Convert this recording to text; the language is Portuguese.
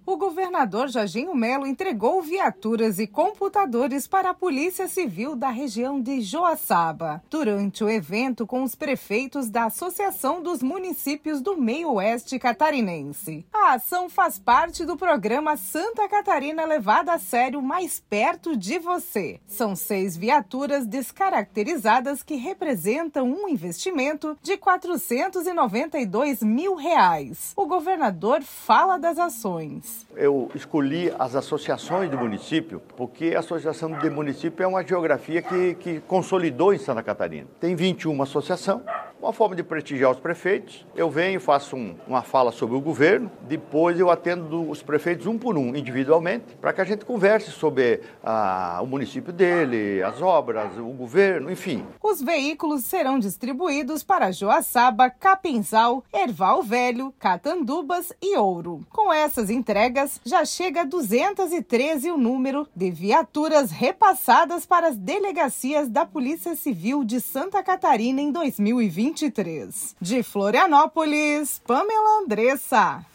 o governador Jorginho Melo entregou viaturas e computadores para a Polícia Civil da região de Joaçaba, durante o evento com os prefeitos da Associação dos Municípios do Meio-Oeste Catarinense. A ação faz parte do programa Santa Catarina Levada a Sério Mais Perto de Você. São 6 viaturas descaracterizadas que representam um investimento de R$492 mil. O governador fala das ações. Eu escolhi as associações do município porque a associação do município é uma geografia que consolidou em Santa Catarina. Tem 21 associações. Uma forma de prestigiar os prefeitos, eu venho e faço uma fala sobre o governo, depois eu atendo os prefeitos um por um, individualmente, para que a gente converse sobre o município dele, as obras, o governo, enfim. Os veículos serão distribuídos para Joaçaba, Capinzal, Erval Velho, Catandubas e Ouro. Com essas entregas, já chega a 213 o número de viaturas repassadas para as delegacias da Polícia Civil de Santa Catarina em 2023. De Florianópolis, Pamela Andressa.